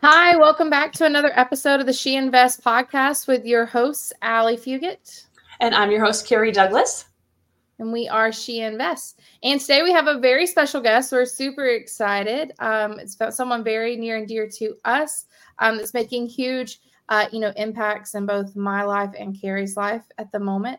Hi, welcome back to another episode of the She Invest podcast with your hosts, Allie Fugit. And I'm your host, Carrie Douglas. And we are She Invest. And today we have a very special guest. We're super excited. It's about someone very near and dear to us that's making huge, impacts in both my life and Carrie's life at the moment.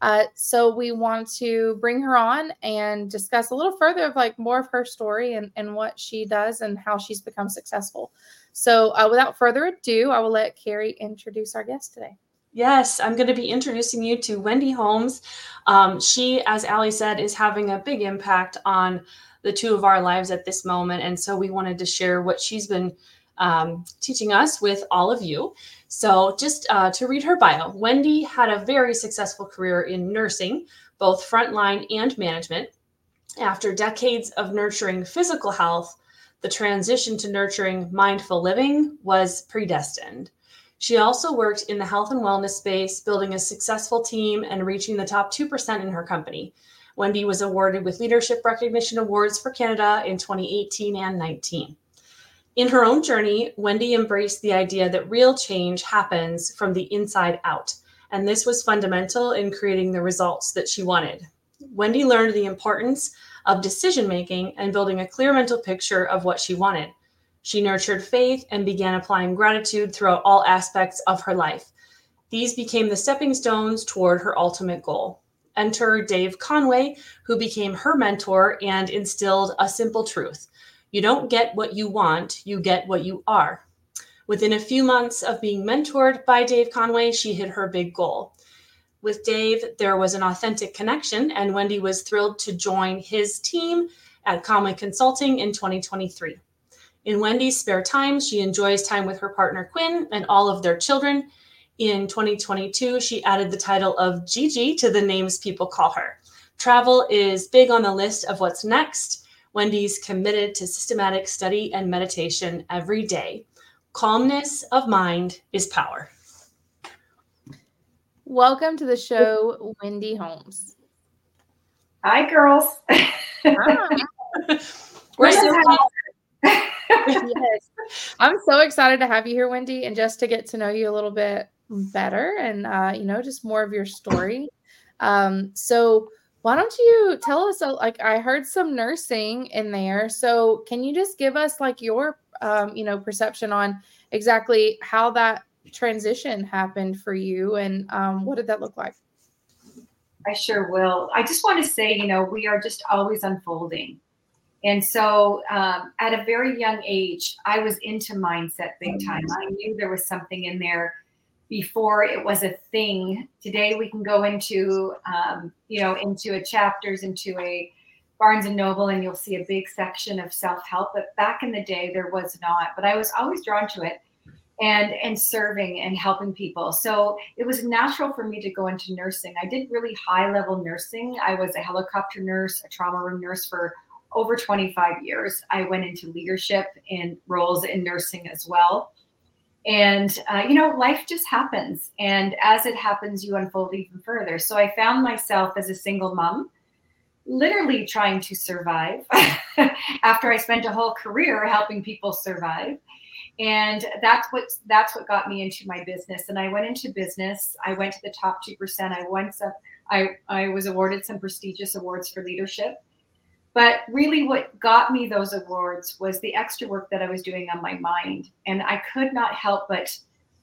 So we want to bring her on and discuss a little further of more of her story and what she does and how she's become successful. So without further ado, I will let Carrie introduce our guest today. Yes, I'm going to be introducing you to Wendy Holmes. She, as Allie said, is having a big impact on the two of our lives at this moment. And so we wanted to share what she's been teaching us with all of you. So just to read her bio, Wendy had a very successful career in nursing, both frontline and management. After decades of nurturing physical health, the transition to nurturing mindful living was predestined. She also worked in the health and wellness space, building a successful team and reaching the top 2% in her company. Wendy was awarded with Leadership Recognition Awards for Canada in 2018 and 19. In her own journey, Wendy embraced the idea that real change happens from the inside out, and this was fundamental in creating the results that she wanted. Wendy learned the importance of decision-making and building a clear mental picture of what she wanted. She nurtured faith and began applying gratitude throughout all aspects of her life. These became the stepping stones toward her ultimate goal. Enter Dave Conway, who became her mentor and instilled a simple truth. You don't get what you want, you get what you are. Within a few months of being mentored by Dave Conway, she hit her big goal. With Dave, there was an authentic connection, and Wendy was thrilled to join his team at Conway Consulting in 2023. In Wendy's spare time, she enjoys time with her partner, Quinn, and all of their children. In 2022, she added the title of Gigi to the names people call her. Travel is big on the list of what's next. Wendy's committed to systematic study and meditation every day. Calmness of mind is power. Welcome to the show, Wendy Holmes. Hi, girls. Hi. We're so Yes. I'm so excited to have you here, Wendy, and just to get to know you a little bit better and, just more of your story. So why don't you tell us, I heard some nursing in there. So can you just give us your, perception on exactly how that transition happened for you and what did that look like? I sure will. I just want to say, we are just always unfolding. And so at a very young age, I was into mindset big time. I knew there was something in there before it was a thing. Today we can go into, into a chapters, into a Barnes and Noble, and you'll see a big section of self-help. But back in the day, there was not. But I was always drawn to it and serving and helping people. So it was natural for me to go into nursing. I did really high-level nursing. I was a helicopter nurse, a trauma room nurse for over 25 years. I went into leadership in roles in nursing as well. And, life just happens. And as it happens, you unfold even further. So I found myself as a single mom, literally trying to survive after I spent a whole career helping people survive. And that's what got me into my business. And I went into business. I went to the top 2%. I was awarded some prestigious awards for leadership. But really what got me those awards was the extra work that I was doing on my mind. And I could not help but,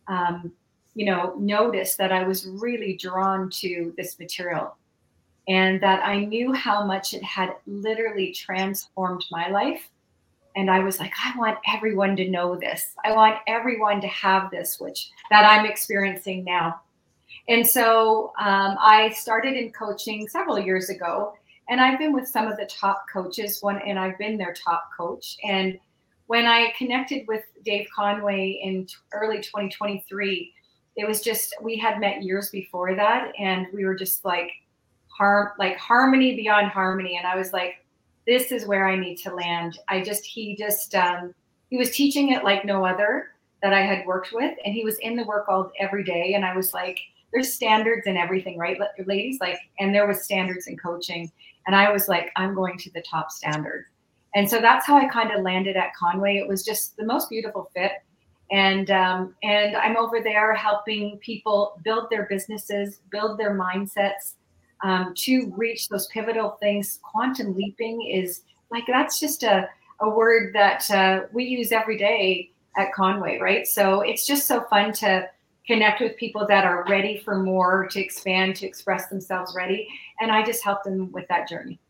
notice that I was really drawn to this material and that I knew how much it had literally transformed my life. And I was like, I want everyone to know this. I want everyone to have this, that I'm experiencing now. And so I started in coaching several years ago. And I've been with some of the top coaches, and I've been their top coach. And when I connected with Dave Conway in early 2023, it was just, we had met years before that. And we were just like harmony beyond harmony. And I was like, this is where I need to land. He was teaching it like no other that I had worked with. And he was in the work every day. And I was like, there's standards in everything, right, ladies? And there was standards in coaching. And I was like, I'm going to the top standard. And so that's how I kind of landed at Conway. It was just the most beautiful fit. And I'm over there helping people build their businesses, build their mindsets, to reach those pivotal things. Quantum leaping is like, that's just a word that we use every day at Conway, right? So it's just so fun to connect with people that are ready for more, to expand, to express themselves ready. And I just help them with that journey.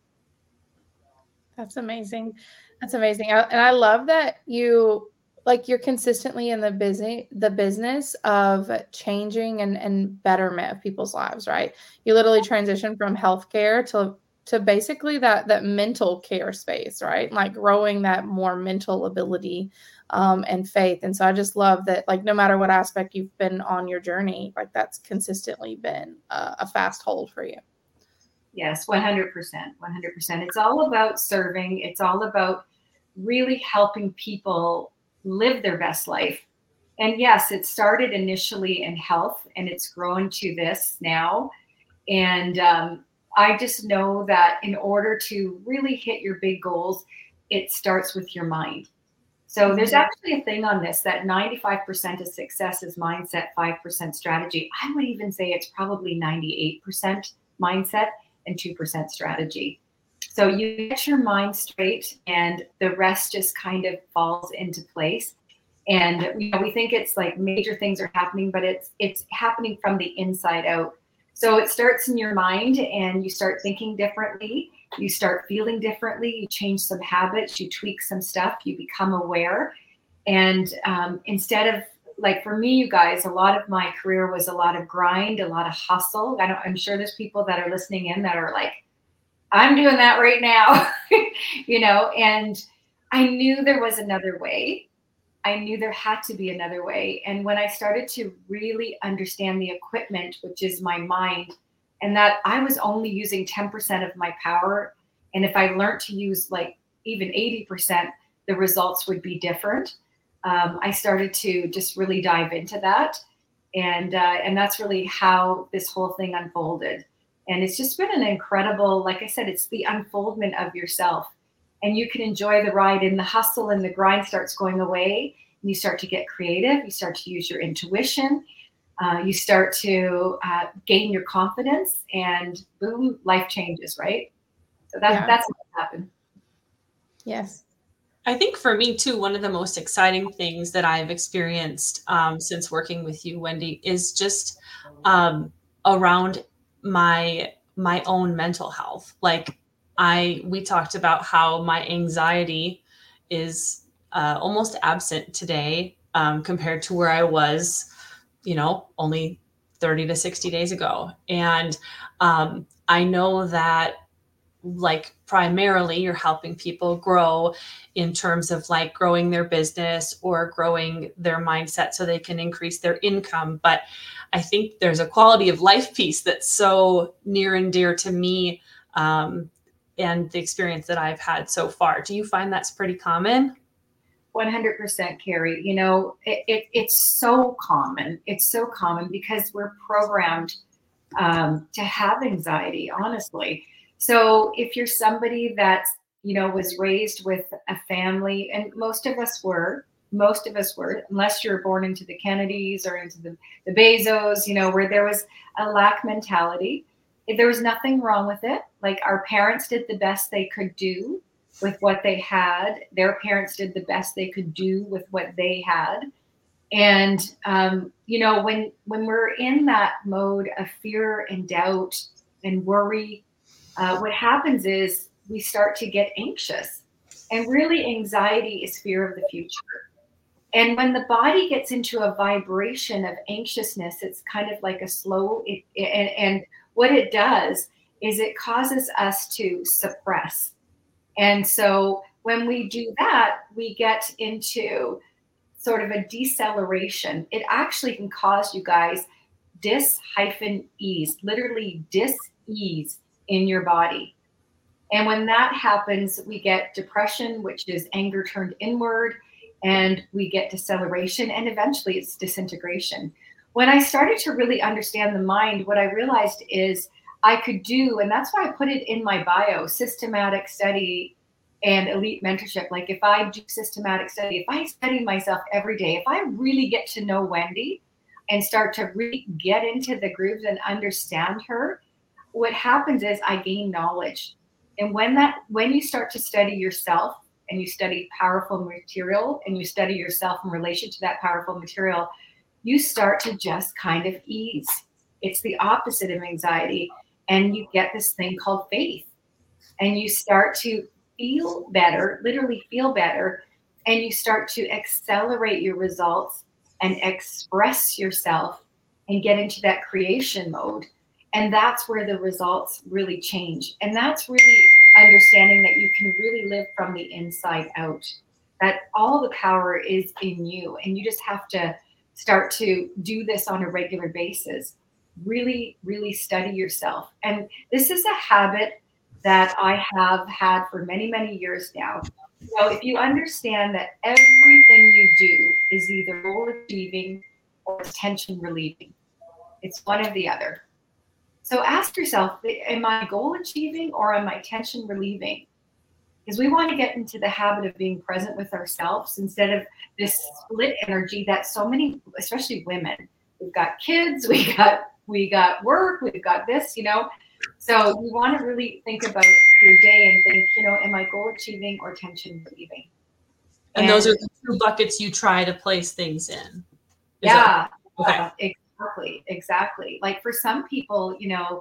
That's amazing. That's amazing. And I love that you're consistently in the business of changing and betterment of people's lives, right? You literally transition from healthcare to basically that mental care space, right? Like growing that more mental ability and faith. And so I just love that, like, no matter what aspect you've been on your journey, like that's consistently been a fast hold for you. Yes, 100%. 100%. It's all about serving. It's all about really helping people live their best life. And yes, it started initially in health and it's grown to this now. And I just know that in order to really hit your big goals, it starts with your mind. So there's actually a thing on this that 95% of success is mindset, 5% strategy. I would even say it's probably 98% mindset and 2% strategy. So you get your mind straight and the rest just kind of falls into place. And we think it's like major things are happening, but it's happening from the inside out. So it starts in your mind and you start thinking differently. You start feeling differently. You change some habits, you tweak some stuff, you become aware. And instead of, like, for me, you guys, a lot of my career was a lot of grind, a lot of hustle. I'm sure there's people that are listening in that are like, I'm doing that right now, and I knew there was another way. I knew there had to be another way. And when I started to really understand the equipment, which is my mind, and that I was only using 10% of my power, and if I learned to use like even 80%, the results would be different. I started to just really dive into that. And that's really how this whole thing unfolded. And it's just been an incredible, like I said, it's the unfoldment of yourself. And you can enjoy the ride, and the hustle and the grind starts going away. And you start to get creative. You start to use your intuition. You start to gain your confidence, and boom, life changes, right? So that's what happened. Yes. I think for me too, one of the most exciting things that I've experienced since working with you, Wendy, is just around my own mental health. Like we talked about how my anxiety is almost absent today compared to where I was, only 30 to 60 days ago. And I know that, like, primarily you're helping people grow in terms of like growing their business or growing their mindset so they can increase their income. But I think there's a quality of life piece that's so near and dear to me and the experience that I've had so far. Do you find that's pretty common? 100%, Carrie. It's so common. It's so common because we're programmed to have anxiety, honestly. So if you're somebody that, was raised with a family, and most of us were, unless you're born into the Kennedys or into the Bezos, where there was a lack mentality. There was nothing wrong with it. Like, our parents did the best they could do with what they had. Their parents did the best they could do with what they had. And, when we're in that mode of fear and doubt and worry, what happens is we start to get anxious. And really, anxiety is fear of the future. And when the body gets into a vibration of anxiousness, it's kind of like a slow, and what it does is it causes us to suppress. And so when we do that, we get into sort of a deceleration. It actually can cause, you guys, dis-ease, literally dis-ease in your body. And when that happens, we get depression, which is anger turned inward, and we get deceleration, and eventually it's disintegration. When I started to really understand the mind, what I realized is I could do, and that's why I put it in my bio, systematic study and elite mentorship. Like if I do systematic study, if I study myself every day, if I really get to know Wendy and start to really get into the grooves and understand her, what happens is I gain knowledge. And when you start to study yourself and you study powerful material and you study yourself in relation to that powerful material, you start to just kind of ease. It's the opposite of anxiety. And you get this thing called faith. And you start to feel better, literally feel better. And you start to accelerate your results and express yourself and get into that creation mode. And that's where the results really change. And that's really understanding that you can really live from the inside out, that all the power is in you. And you just have to start to do this on a regular basis. Really, really study yourself. And this is a habit that I have had for many, many years now. So if you understand that everything you do is either goal achieving or tension relieving, it's one or the other. So ask yourself, am I goal achieving or am I tension relieving? Because we want to get into the habit of being present with ourselves instead of this split energy that so many, especially women, we've got kids, we got work, we've got this, So you want to really think about your day and think, am I goal achieving or tension relieving? And those are the two buckets you try to place things in. Okay. Exactly. Like for some people,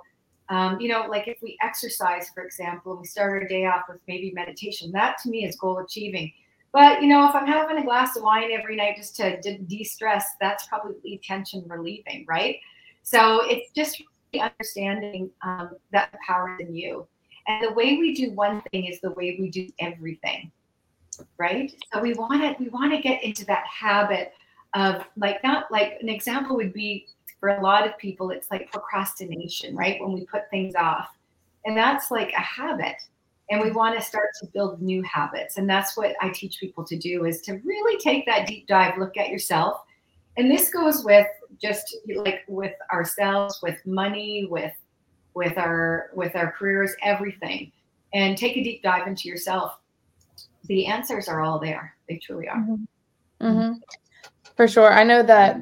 like if we exercise, for example, and we start our day off with maybe meditation, that to me is goal achieving. But, if I'm having a glass of wine every night just to de-stress, that's probably tension relieving, right? So it's just really understanding that the power is in you. And the way we do one thing is the way we do everything, right? So we want to get into that habit of not like an example would be for a lot of people, it's like procrastination, right? When we put things off, and that's like a habit, and we want to start to build new habits. And that's what I teach people to do, is to really take that deep dive, look at yourself. And this goes with just like with ourselves, with money, with our careers, everything, and take a deep dive into yourself. The answers are all there. They truly are. Mm-hmm. Mm-hmm. For sure. I know that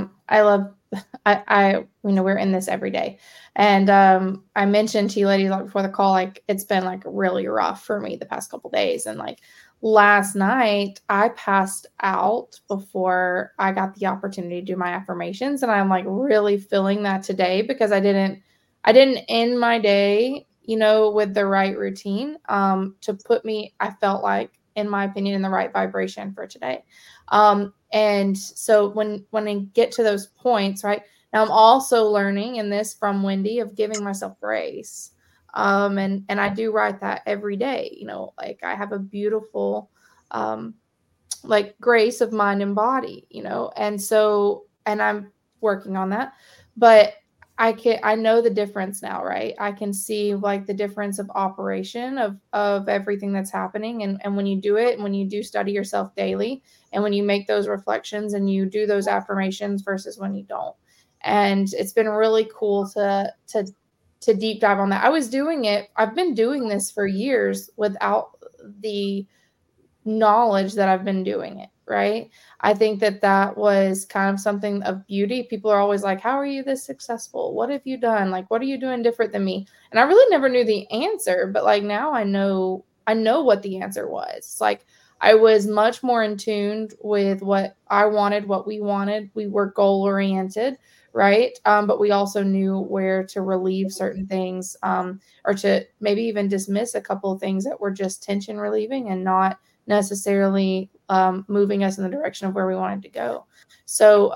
we're in this every day. And I mentioned to you ladies before the call, like it's been like really rough for me the past couple of days. And like last night I passed out before I got the opportunity to do my affirmations. And I'm like really feeling that today because I didn't end my day, with the right routine to put me, I felt like, in my opinion, in the right vibration for today. And so when I get to those points, right now, I'm also learning in this from Wendy of giving myself grace. And I do write that every day, like I have a beautiful, like grace of mind and body, and I'm working on that, but I know the difference now, right? I can see like the difference of operation of everything that's happening. And when you do it, and when you do study yourself daily, and when you make those reflections and you do those affirmations versus when you don't. And it's been really cool to deep dive on that. I've been doing this for years without the knowledge that I've been doing it, right? I think that was kind of something of beauty. People are always like, how are you this successful? What have you done? Like, what are you doing different than me? And I really never knew the answer, but like now I know what the answer was. It's like I was much more in tune with what I wanted, what we wanted. We were goal oriented, right? But we also knew where to relieve certain things, or to maybe even dismiss a couple of things that were just tension relieving and not necessarily moving us in the direction of where we wanted to go. So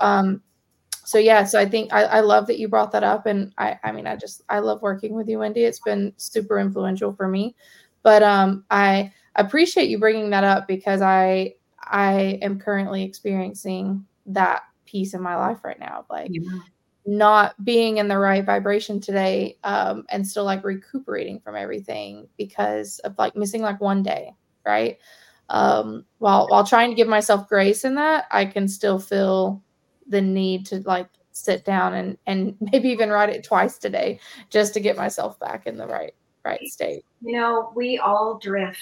I think I love that you brought that up. And I love working with you, Wendy. It's been super influential for me, but I appreciate you bringing that up because I am currently experiencing that piece in my life right now, like not being in the right vibration today, and still like recuperating from everything because of like missing like one day, right? While trying to give myself grace in that, I can still feel the need to like sit down and maybe even write it twice today just to get myself back in the right state. We all drift.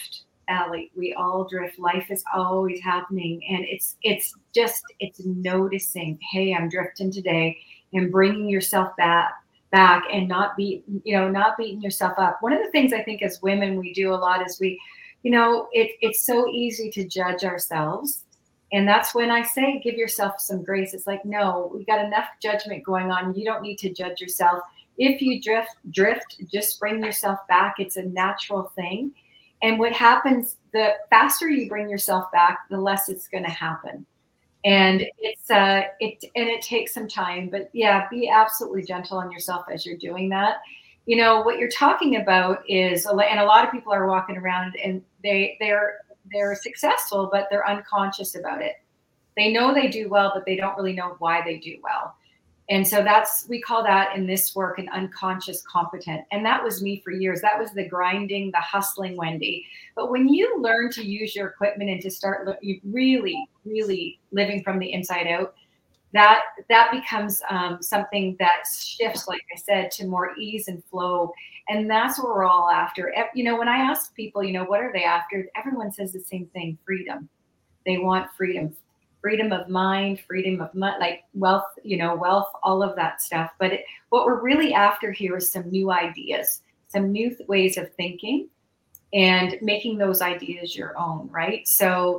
Allie. We all drift. Life is always happening. And it's noticing, hey, I'm drifting today, and bringing yourself back and not beating yourself up. One of the things I think as women we do a lot is it's so easy to judge ourselves. And that's when I say, give yourself some grace. It's like, no, we got enough judgment going on. You don't need to judge yourself. If you drift, just bring yourself back. It's a natural thing. And what happens, the faster you bring yourself back, the less it's going to happen. And it takes some time, but yeah, be absolutely gentle on yourself as you're doing that. What you're talking about is, and a lot of people are walking around and they're successful, but they're unconscious about it. They know they do well, but they don't really know why they do well. And so we call that in this work an unconscious competent. And that was me for years. That was the grinding, the hustling Wendy. But when you learn to use your equipment and to start really, really living from the inside out, that becomes something that shifts, like I said, to more ease and flow. And that's what we're all after. When I ask people, what are they after? Everyone says the same thing: freedom. They want freedom. Freedom of mind, freedom of wealth, wealth, all of that stuff. But what we're really after here is some new ideas, some new ways of thinking, and making those ideas your own, right? So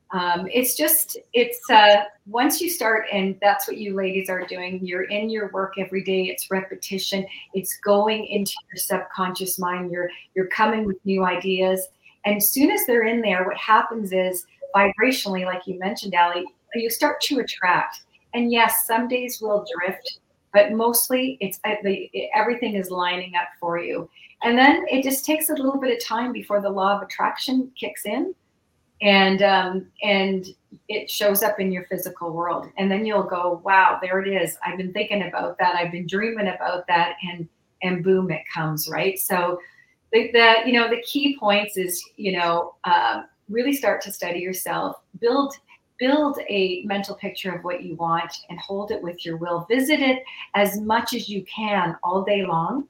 once you start, and that's what you ladies are doing, you're in your work every day. It's repetition. It's going into your subconscious mind. You're coming with new ideas. And as soon as they're in there, what happens is, vibrationally, like you mentioned, Allie, you start to attract. And yes, some days will drift, but mostly everything is lining up for you. And then it just takes a little bit of time before the law of attraction kicks in, and it shows up in your physical world. And then you'll go, wow, there it is. I've been thinking about that. I've been dreaming about that, and boom, it comes, right? So the key points is, really start to study yourself, build a mental picture of what you want, and hold it with your will. Visit it as much as you can all day long.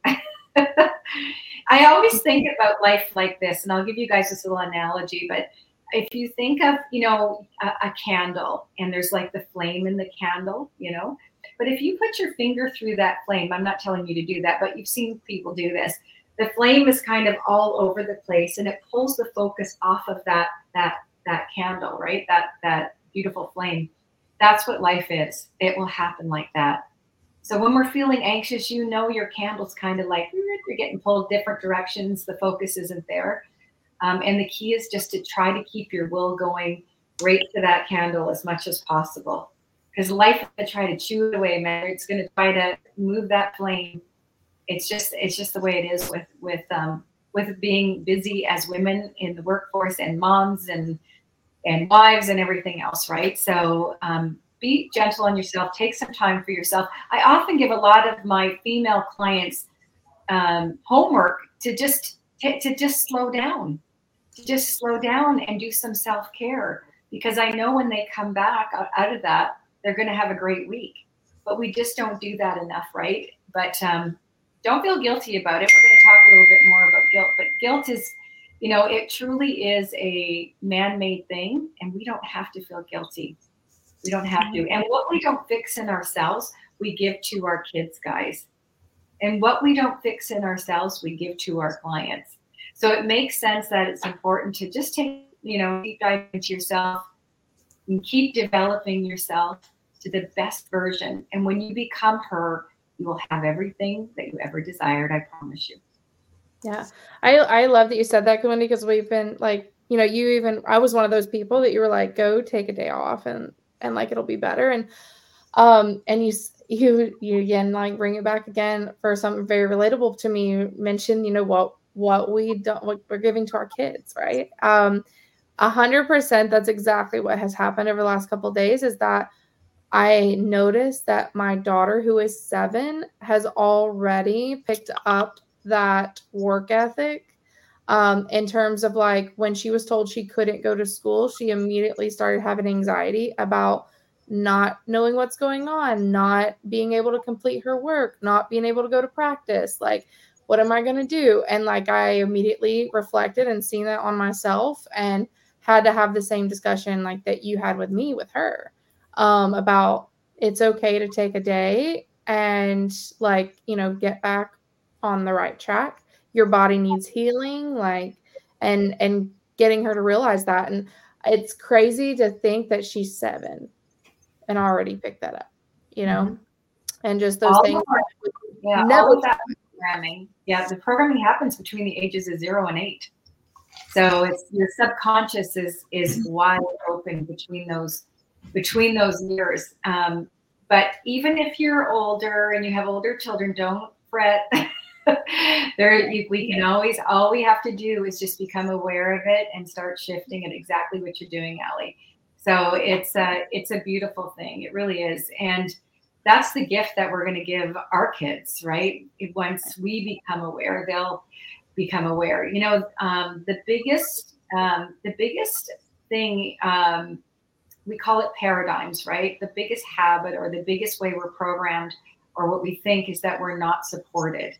I always think about life like this, and I'll give you guys this little analogy, but if you think of, a candle, and there's like the flame in the candle, but if you put your finger through that flame, I'm not telling you to do that, but you've seen people do this. The flame is kind of all over the place, and it pulls the focus off of that candle, right? That beautiful flame. That's what life is. It will happen like that. So when we're feeling anxious, your candle's kind of like, you're getting pulled different directions. The focus isn't there. And the key is just to try to keep your will going right to that candle as much as possible. Because life is going to try to chew it away, man. It's going to try to move that flame. It's just the way it is with being busy as women in the workforce, and moms and wives and everything else, right? So be gentle on yourself. Take some time for yourself. I often give a lot of my female clients homework to just slow down, and do some self-care, because I know when they come back out of that, they're going to have a great week. But we just don't do that enough, right? But don't feel guilty about it. We're going to talk a little bit more about guilt, but guilt is, it truly is a man-made thing, and we don't have to feel guilty. We don't have to. And what we don't fix in ourselves, we give to our kids, guys. And what we don't fix in ourselves, we give to our clients. So it makes sense that it's important to just take, deep dive into yourself and keep developing yourself to the best version. And when you become her, you will have everything that you ever desired. I promise you. Yeah. I love that you said that, Wendy, because we've been like, I was one of those people that you were like, go take a day off and like, it'll be better. And you again, like, bring it back again for something very relatable to me. You mentioned, what we're giving to our kids, right? 100%. That's exactly what has happened over the last couple of days, is that I noticed that my daughter, who is 7, has already picked up that work ethic. In terms of, like, when she was told she couldn't go to school, she immediately started having anxiety about not knowing what's going on, not being able to complete her work, not being able to go to practice. Like, what am I going to do? And like, I immediately reflected and seen that on myself and had to have the same discussion like that you had with me with her, about it's okay to take a day and like, you know, get back on the right track. Your body needs healing, like, and getting her to realize that. And it's crazy to think that she's 7 and already picked that up, you know, and just those things. All of that programming. Yeah, the programming happens between the ages of 0 and 8. So it's your subconscious is wide open between those years. But even if you're older and you have older children, don't fret. We can always, all we have to do is just become aware of it and start shifting at exactly what you're doing, Allie. So it's a beautiful thing. It really is. And that's the gift that we're going to give our kids, right? Once we become aware, they'll become aware. You know, the biggest thing, we call it paradigms, right? The biggest habit or the biggest way we're programmed or what we think is that we're not supported.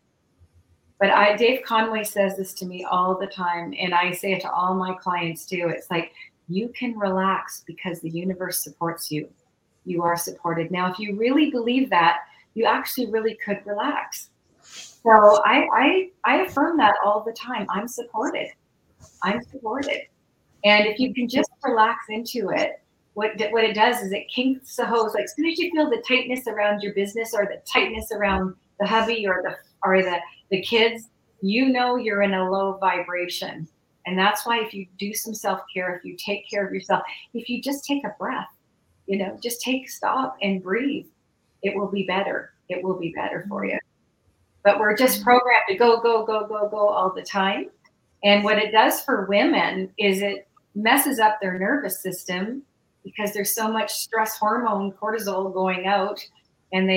But Dave Conway says this to me all the time, and I say it to all my clients too. It's like, you can relax because the universe supports you. You are supported. Now, if you really believe that, you actually really could relax. So I affirm that all the time. I'm supported. I'm supported. And if you can just relax into it, what it does is it kinks the hose. Like as soon as you feel the tightness around your business or the tightness around the hubby or the kids, you know you're in a low vibration. And that's why if you do some self-care, if you take care of yourself, if you just take a breath, you know, just stop and breathe, it will be better. It will be better for you. But we're just programmed to go, go, go, go, go all the time. And what it does for women is it messes up their nervous system because there's so much stress hormone, cortisol going out, and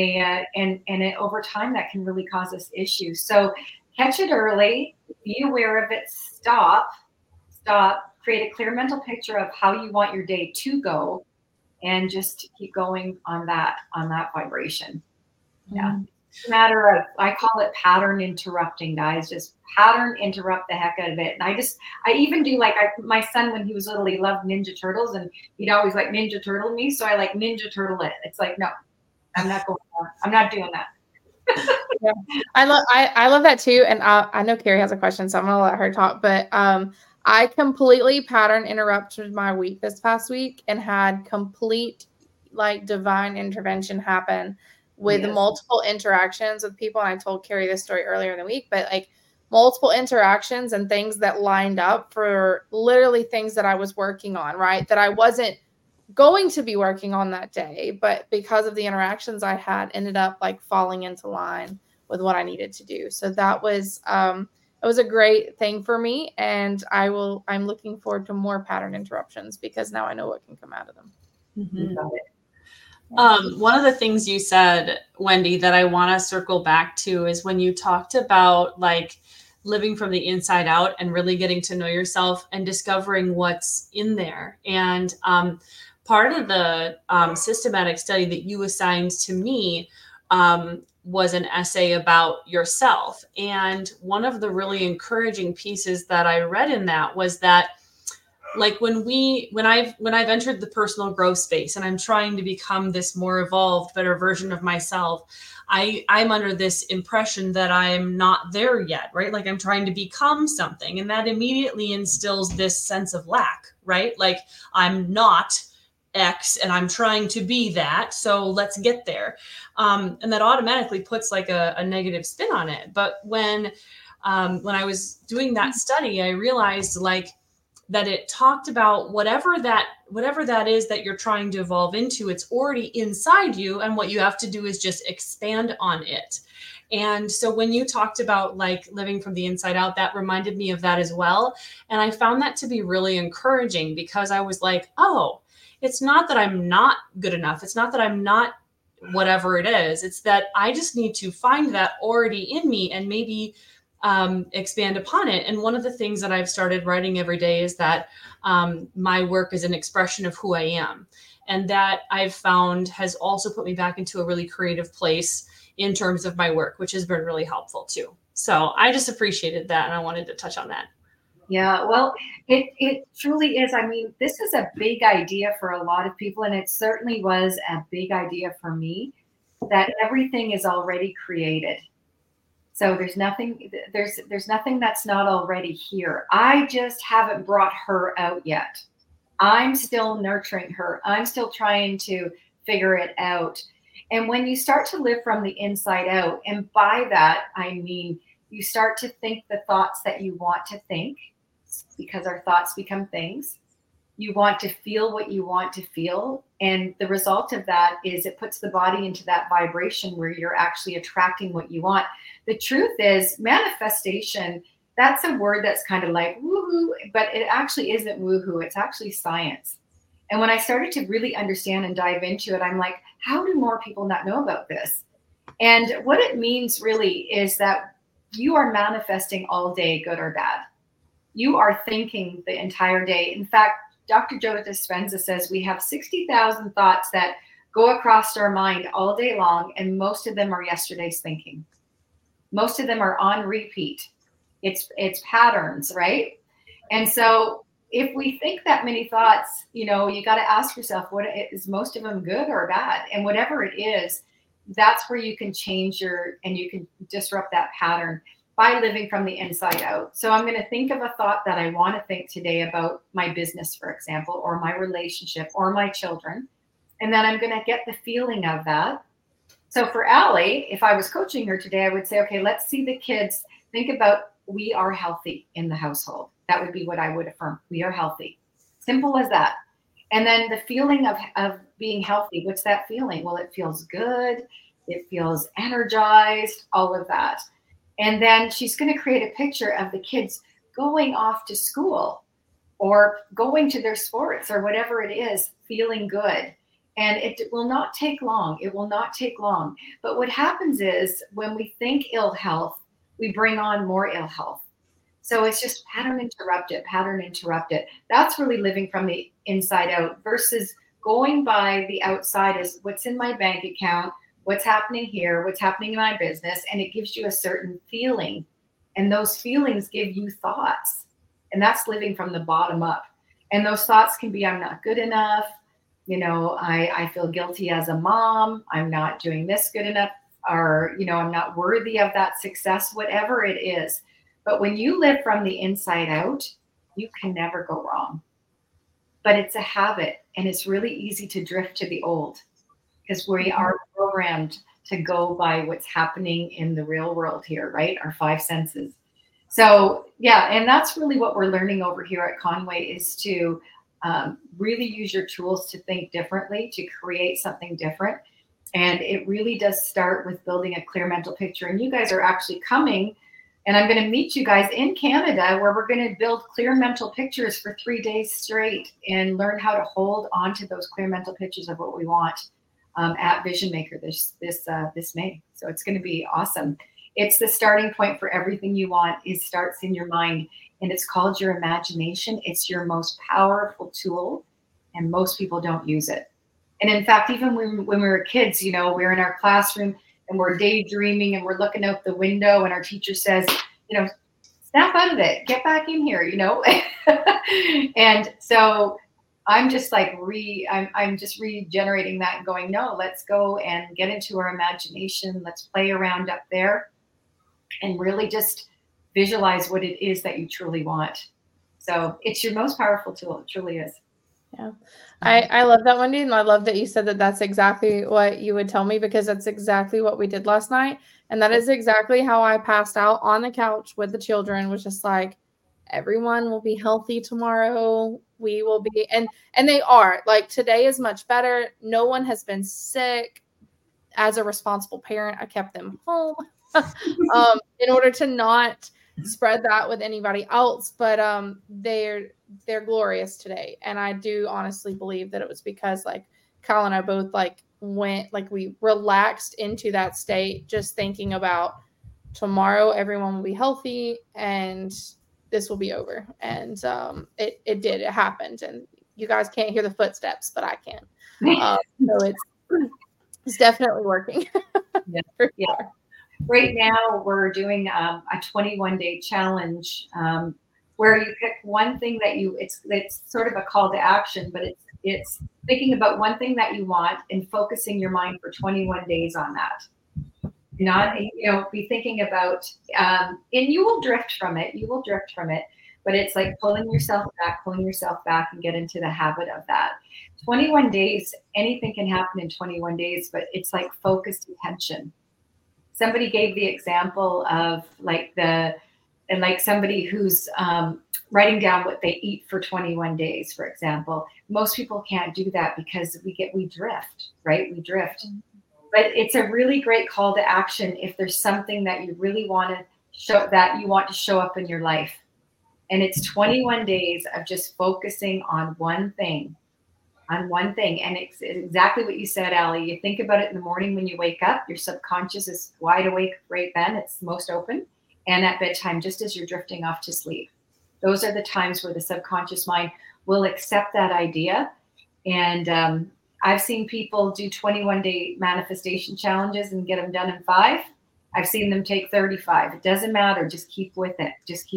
over time that can really cause us issues. So catch it early, be aware of it, stop, create a clear mental picture of how you want your day to go, and just keep going on that vibration. Yeah. It's a matter of, I call it pattern interrupting, guys. Just pattern interrupt the heck out of it. And I even do my son, when he was little, he loved Ninja Turtles, and he'd always like Ninja Turtle me. So I like Ninja Turtle it. It's like, no, I'm not going on. I'm not doing that. Yeah. I love that too. And I know Carrie has a question, so I'm gonna let her talk. But I completely pattern interrupted my week this past week and had complete like divine intervention happen with multiple interactions with people. And I told Carrie this story earlier in the week, but like multiple interactions and things that lined up for literally things that I was working on, right? That I wasn't going to be working on that day, but because of the interactions I had, ended up like falling into line with what I needed to do. So that was it was a great thing for me, and I'm looking forward to more pattern interruptions because now I know what can come out of them. One of the things you said, Wendy, that I want to circle back to is when you talked about like living from the inside out and really getting to know yourself and discovering what's in there. And part of the systematic study that you assigned to me was an essay about yourself. And one of the really encouraging pieces that I read in that was that, like when I've entered the personal growth space and I'm trying to become this more evolved, better version of myself, I'm under this impression that I'm not there yet, right? Like I'm trying to become something, and that immediately instills this sense of lack, right? Like I'm not X and I'm trying to be that, so let's get there. And that automatically puts like a negative spin on it. But when I was doing that study, I realized like that it talked about whatever that is that you're trying to evolve into, it's already inside you. And what you have to do is just expand on it. And so when you talked about like living from the inside out, that reminded me of that as well. And I found that to be really encouraging because I was like, oh, it's not that I'm not good enough. It's not that I'm not whatever it is. It's that I just need to find that already in me and maybe expand upon it. And one of the things that I've started writing every day is that my work is an expression of who I am. And that I've found has also put me back into a really creative place in terms of my work, which has been really helpful too. So I just appreciated that, and I wanted to touch on that. Yeah, well, it truly is. I mean, this is a big idea for a lot of people, and it certainly was a big idea for me, that everything is already created. So there's nothing that's not already here. I just haven't brought her out yet. I'm still nurturing her. I'm still trying to figure it out. And when you start to live from the inside out, and by that I mean you start to think the thoughts that you want to think, because our thoughts become things. You want to feel what you want to feel. And the result of that is it puts the body into that vibration where you're actually attracting what you want. The truth is, manifestation, that's a word that's kind of like woohoo, but it actually isn't woohoo. It's actually science. And when I started to really understand and dive into it, I'm like, how do more people not know about this? And what it means really is that you are manifesting all day, good or bad. You are thinking the entire day. In fact, Dr. Joe Dispenza says we have 60,000 thoughts that go across our mind all day long, and most of them are yesterday's thinking. Most of them are on repeat. It's patterns, right? And so if we think that many thoughts, you got to ask yourself, what is most of them good or bad? And whatever it is, that's where you can change and you can disrupt that pattern by living from the inside out. So I'm going to think of a thought that I want to think today about my business, for example, or my relationship or my children. And then I'm going to get the feeling of that. So for Allie, if I was coaching her today, I would say, okay, let's see the kids think about we are healthy in the household. That would be what I would affirm. We are healthy. Simple as that. And then the feeling of being healthy, what's that feeling? Well, it feels good. It feels energized, all of that. And then she's going to create a picture of the kids going off to school or going to their sports or whatever it is, feeling good. And it will not take long. It will not take long. But what happens is when we think ill health, we bring on more ill health. So it's just pattern interrupt it. That's really living from the inside out versus going by the outside as what's in my bank account, what's happening here, what's happening in my business, and it gives you a certain feeling. And those feelings give you thoughts. And that's living from the bottom up. And those thoughts can be, I'm not good enough. I feel guilty as a mom. I'm not doing this good enough. Or, I'm not worthy of that success, whatever it is. But when you live from the inside out, you can never go wrong. But it's a habit, and it's really easy to drift to the old because we are programmed to go by what's happening in the real world here, right? Our five senses. So, yeah, and that's really what we're learning over here at Conway is to really use your tools to think differently, to create something different. And it really does start with building a clear mental picture. And you guys are actually coming, and I'm going to meet you guys in Canada where we're going to build clear mental pictures for 3 days straight and learn how to hold on to those clear mental pictures of what we want at Vision Maker this May. So it's going to be awesome. It's the starting point for everything you want. It starts in your mind, and it's called your imagination. It's your most powerful tool, and most people don't use it. And in fact, even when we were kids, we're in our classroom and we're daydreaming and we're looking out the window and our teacher says, snap out of it, get back in here, And so I'm just like I'm just regenerating that and going, no, let's go and get into our imagination. Let's play around up there and really just visualize what it is that you truly want. So it's your most powerful tool. It truly is. Yeah. I love that, Wendy. And I love that you said that that's exactly what you would tell me, because that's exactly what we did last night. And that is exactly how I passed out on the couch with the children, was just like, everyone will be healthy tomorrow. We will be, and they are. Like, today is much better. No one has been sick. As a responsible parent, I kept them home in order to not spread that with anybody else. But they're glorious today. And I do honestly believe that it was because like Kyle and I both we relaxed into that state, just thinking about tomorrow, everyone will be healthy and this will be over. And it did, it happened. And you guys can't hear the footsteps, but I can. So it's definitely working. Yeah. Sure. Right now, we're doing a 21-day challenge where you pick one thing that it's sort of a call to action, but it's thinking about one thing that you want and focusing your mind for 21 days on that. Not, be thinking about, and you will drift from it. You will drift from it, but it's like pulling yourself back and get into the habit of that. 21 days, anything can happen in 21 days, but it's like focused attention. Somebody gave the example of somebody who's writing down what they eat for 21 days, for example. Most people can't do that because we drift, right? We drift. But it's a really great call to action if there's something that you really want to show up in your life. And it's 21 days of just focusing on one thing. And it's exactly what you said, Allie. You think about it in the morning when you wake up, your subconscious is wide awake right then. It's most open. And at bedtime, just as you're drifting off to sleep. Those are the times where the subconscious mind will accept that idea. And I've seen people do 21-day manifestation challenges and get them done in 5. I've seen them take 35. It doesn't matter. Just keep with it.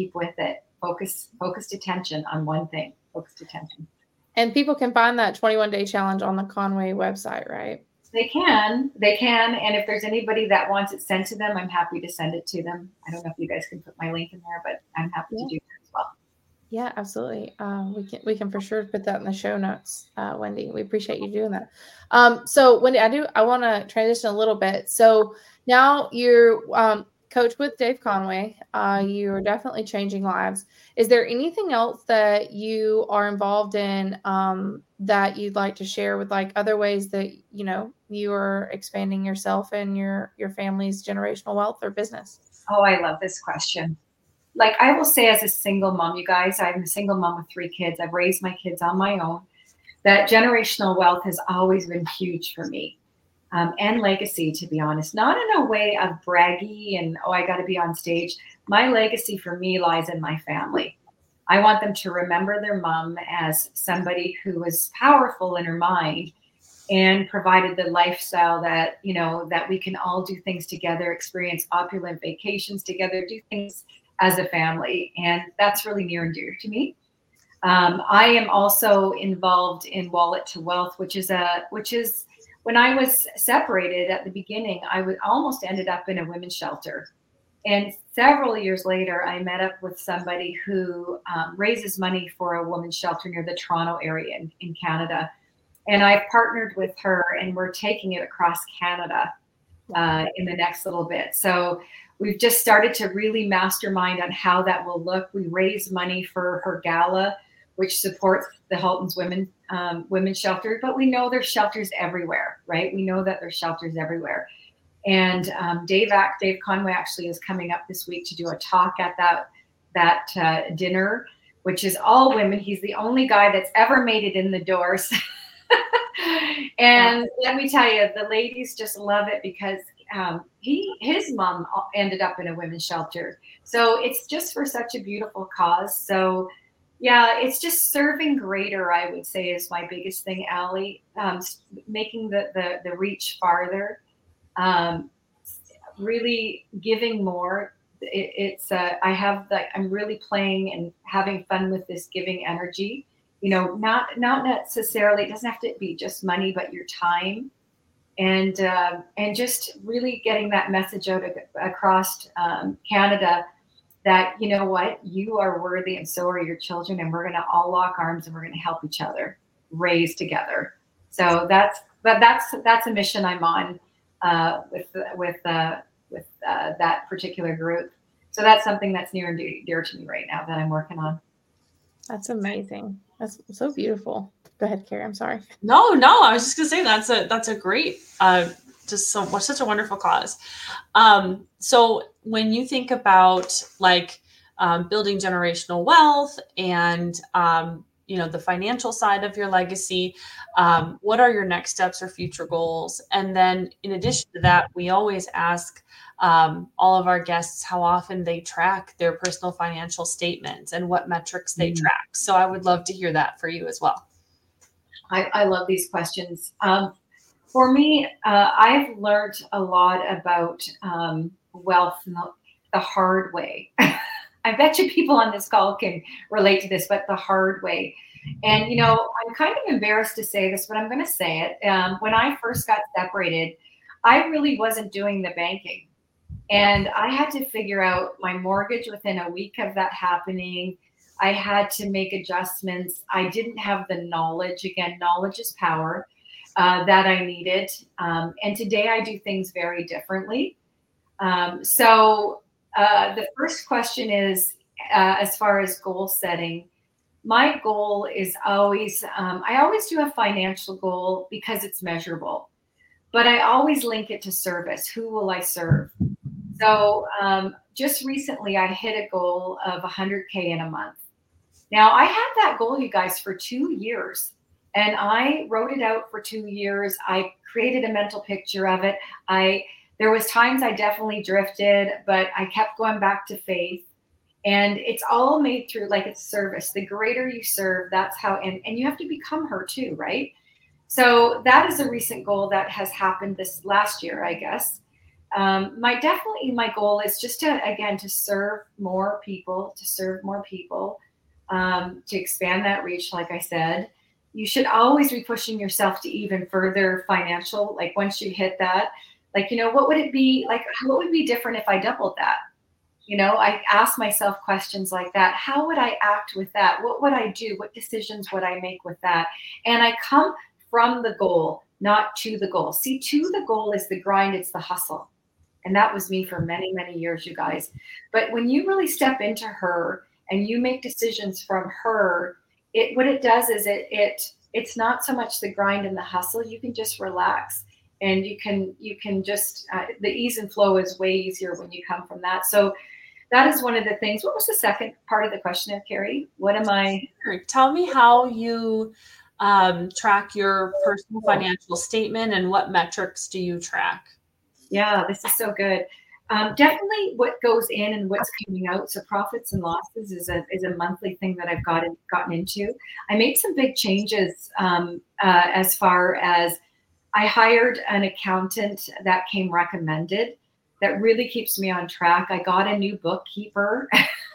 Focused attention on one thing. Focused attention. And people can find that 21-day challenge on the Conway website, right? They can. And if there's anybody that wants it sent to them, I'm happy to send it to them. I don't know if you guys can put my link in there, but I'm happy to do that as well. Yeah, absolutely. We can for sure put that in the show notes, Wendy. We appreciate you doing that. So Wendy, I want to transition a little bit. So now you're coach with Dave Conway. You're definitely changing lives. Is there anything else that you are involved in that you'd like to share with like other ways that, you are expanding yourself and your family's generational wealth or business? Oh, I love this question. Like I will say as a single mom, you guys, I'm a single mom with 3 kids. I've raised my kids on my own. That generational wealth has always been huge for me. And legacy, to be honest, not in a way of braggy and, I got to be on stage. My legacy for me lies in my family. I want them to remember their mom as somebody who was powerful in her mind and provided the lifestyle that, that we can all do things together, experience opulent vacations together, do things as a family. And that's really near and dear to me. I am also involved in Wallet to Wealth, which is when I was separated at the beginning, I almost ended up in a women's shelter. And several years later, I met up with somebody who raises money for a women's shelter near the Toronto area in Canada. And I've partnered with her and we're taking it across Canada in the next little bit. So we've just started to really mastermind on how that will look. We raise money for her gala, which supports the Halton's women's shelter, but we know there's shelters everywhere, right? We know that there's shelters everywhere. And Dave Conway actually is coming up this week to do a talk at that dinner, which is all women. He's the only guy that's ever made it in the doors. And let me tell you, the ladies just love it because his mom ended up in a women's shelter. So it's just for such a beautiful cause. So yeah, it's just serving greater, I would say, is my biggest thing, Allie. Making the reach farther, really giving more. I'm really playing and having fun with this giving energy. Not necessarily, it doesn't have to be just money, but your time, and just really getting that message out across Canada. That, you know what, you are worthy and so are your children, and we're going to all lock arms and we're going to help each other raise together. So that's a mission I'm on with that particular group. So that's something that's near and dear to me right now that I'm working on. That's amazing. That's so beautiful. Go ahead, Carrie. I'm sorry. No, I was just going to say that's a great such a wonderful cause. So when you think about building generational wealth and, the financial side of your legacy, what are your next steps or future goals? And then in addition to that, we always ask all of our guests how often they track their personal financial statements and what metrics they track. So I would love to hear that for you as well. I love these questions. For me, I've learned a lot about wealth the hard way. I bet you people on this call can relate to this, but the hard way. And, you know, I'm kind of embarrassed to say this, but I'm going to say it. When I first got separated, I really wasn't doing the banking. And I had to figure out my mortgage within a week of that happening. I had to make adjustments. I didn't have the knowledge. Again, knowledge is power that I needed. And today I do things very differently. So the first question is, as far as goal setting, my goal is always, I always do a financial goal because it's measurable, but I always link it to service. Who will I serve? So just recently I hit a goal of 100K in a month. Now I had that goal, you guys, for 2 years, and I wrote it out for 2 years. I created a mental picture of it. There was times I definitely drifted, but I kept going back to faith. And it's all made through, like, it's service. The greater you serve, that's how, and you have to become her too, right? So that is a recent goal that has happened this last year, I guess. My goal is just to serve more people, to expand that reach. Like I said, you should always be pushing yourself to even further financial. Like once you hit that, like, you know, what would it be like? What would be different if I doubled that? You know, I ask myself questions like that. How would I act with that? What would I do? What decisions would I make with that? And I come from the goal, not to the goal. See, to the goal is the grind. It's the hustle. And that was me for many, many years, you guys. But when you really step into her and you make decisions from her, what it does is it's not so much the grind and the hustle. You can just relax, and you can just the ease and flow is way easier when you come from that. So that is one of the things. What was the second part of the question, Carrie? What am I? Tell me how you track your personal financial statement, and what metrics do you track? Yeah, this is so good. Definitely what goes in and what's coming out. So profits and losses is a monthly thing that I've gotten into. I made some big changes as far as I hired an accountant that came recommended that really keeps me on track. I got a new bookkeeper.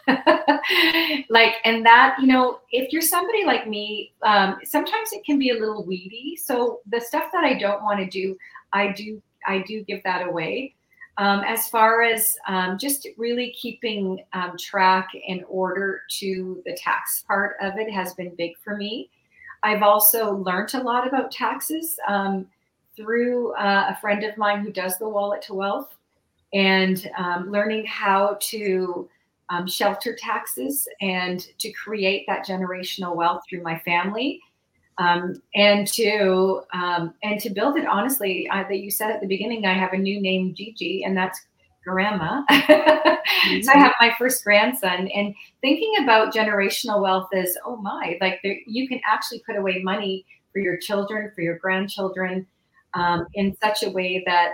And that, you know, if you're somebody like me, sometimes it can be a little weedy. So the stuff that I don't want to do, I do give that away. As far as just really keeping track and order to the tax part of it has been big for me. I've also learned a lot about taxes through a friend of mine who does the Wallet to Wealth, and learning how to shelter taxes and to create that generational wealth through my family. And to build it honestly, that you said at the beginning, I have a new name, Gigi, and that's grandma. Mm-hmm. So I have my first grandson, and thinking about generational wealth is, oh my, like you can actually put away money for your children, for your grandchildren, in such a way that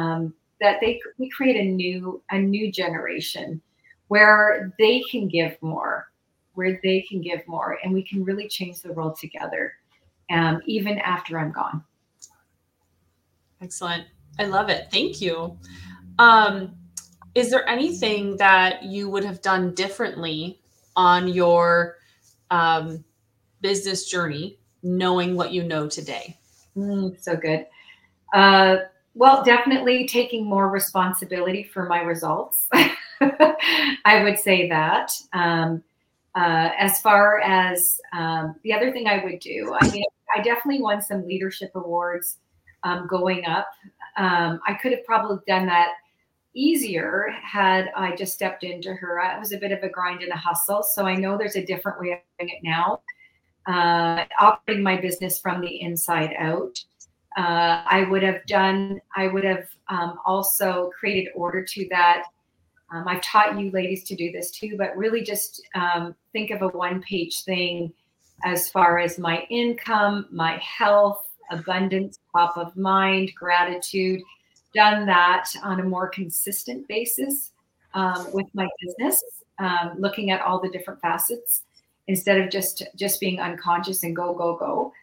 we create a new generation where they can give more, and we can really change the world together. Even after I'm gone. Excellent. I love it. Thank you. Is there anything that you would have done differently on your business journey, knowing what you know today? So good. Well, definitely taking more responsibility for my results. I would say that. As far as the other thing I would do, I mean, I definitely won some leadership awards going up. I could have probably done that easier had I just stepped into her. It was a bit of a grind and a hustle. So I know there's a different way of doing it now. Operating my business from the inside out. I would have also created order to that. I've taught you ladies to do this too, but really just think of a one-page thing as far as my income, my health, abundance, top of mind, gratitude. Done that on a more consistent basis with my business, looking at all the different facets instead of just being unconscious and go.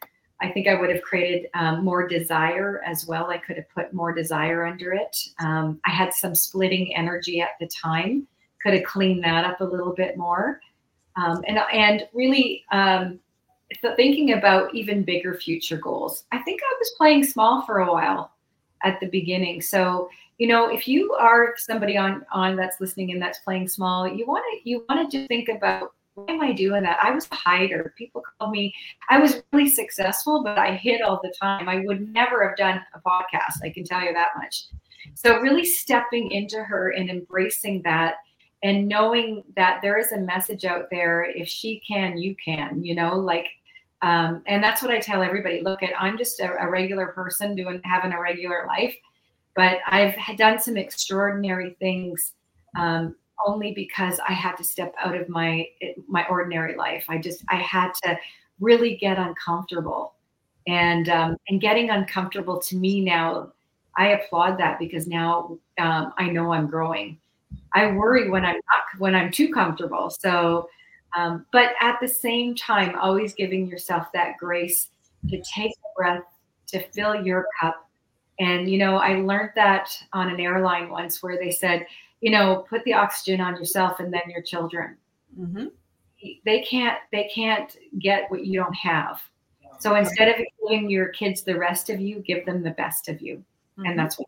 I think I would have created more desire as well. I could have put more desire under it. I had some splitting energy at the time. Could have cleaned that up a little bit more. And really thinking about even bigger future goals. I think I was playing small for a while at the beginning. So, if you are somebody on that's listening and that's playing small, you want to just think about, why am I doing that? I was a hider. People called me, I was really successful, but I hid all the time. I would never have done a podcast. I can tell you that much. So really stepping into her and embracing that, and knowing that there is a message out there. If she can, you can, and that's what I tell everybody. Look, I'm just a regular person having a regular life, but I've done some extraordinary things only because I had to step out of my ordinary life. I had to really get uncomfortable, and getting uncomfortable to me now, I applaud that, because now I know I'm growing. I worry when I'm too comfortable. So, but at the same time, always giving yourself that grace to take a breath, to fill your cup. And, I learned that on an airline once, where they said, put the oxygen on yourself and then your children. Mm-hmm. They can't get what you don't have. So instead of giving your kids the rest of you, give them the best of you. Mm-hmm. And that's what.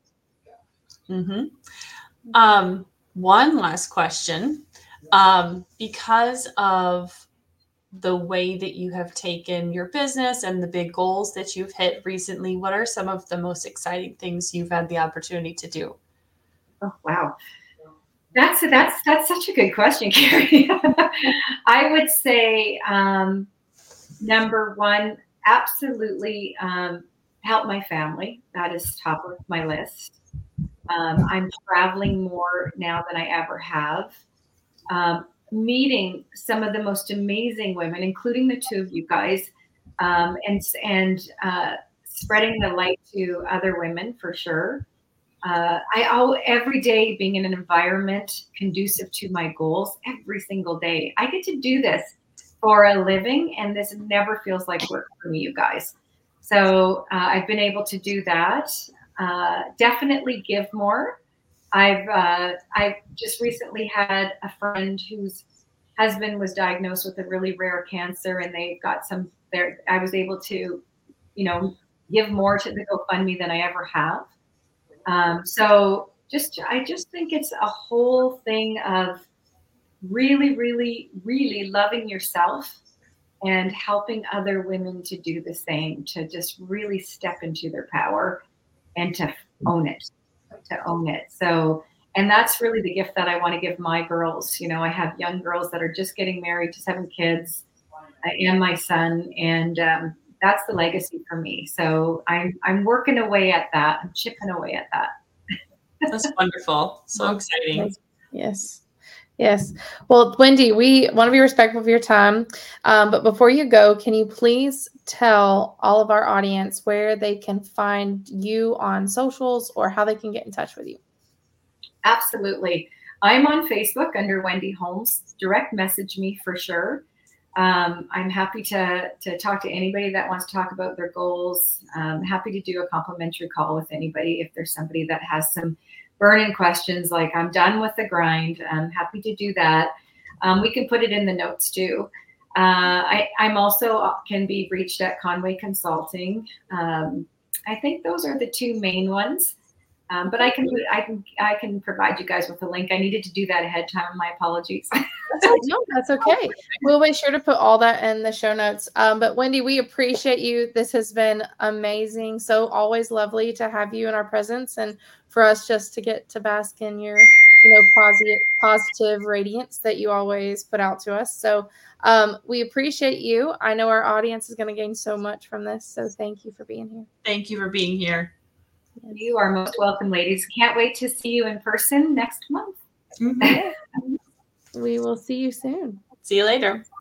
Mm-hmm. One last question. Because of the way that you have taken your business and the big goals that you've hit recently, what are some of the most exciting things you've had the opportunity to do? Oh, wow. That's such a good question, Carrie. I would say, number one, absolutely help my family. That is top of my list. I'm traveling more now than I ever have. Meeting some of the most amazing women, including the two of you guys, and spreading the light to other women for sure. Every day being in an environment conducive to my goals every single day. I get to do this for a living, and this never feels like work for me, you guys. So I've been able to do that. Definitely give more. I've just recently had a friend whose husband was diagnosed with a really rare cancer, and they got I was able to, give more to the GoFundMe than I ever have. So I just think it's a whole thing of really, really, really loving yourself and helping other women to do the same, to just really step into their power and to own it. So, and that's really the gift that I want to give my girls. I have young girls that are just getting married, just having kids, and my son, and that's the legacy for me. So I'm working away at that. I'm chipping away at that. That's wonderful. So exciting. Yes. Well, Wendy, we want to be respectful of your time. But before you go, can you please tell all of our audience where they can find you on socials, or how they can get in touch with you? Absolutely. I'm on Facebook under Wendy Holmes. Direct message me for sure. I'm happy to talk to anybody that wants to talk about their goals. I'm happy to do a complimentary call with anybody if there's somebody that has some burning questions, like I'm done with the grind. I'm happy to do that. We can put it in the notes too. I'm also can be reached at Conway Consulting. I think those are the two main ones. But I can provide you guys with a link. I needed to do that ahead of time. My apologies. No, that's okay. We'll be sure to put all that in the show notes. But Wendy, we appreciate you. This has been amazing. So always lovely to have you in our presence, and for us just to get to bask in your, positive radiance that you always put out to us. So we appreciate you. I know our audience is going to gain so much from this. So thank you for being here. Thank you for being here. You are most welcome, ladies. Can't wait to see you in person next month. Mm-hmm. We will see you soon. See you later.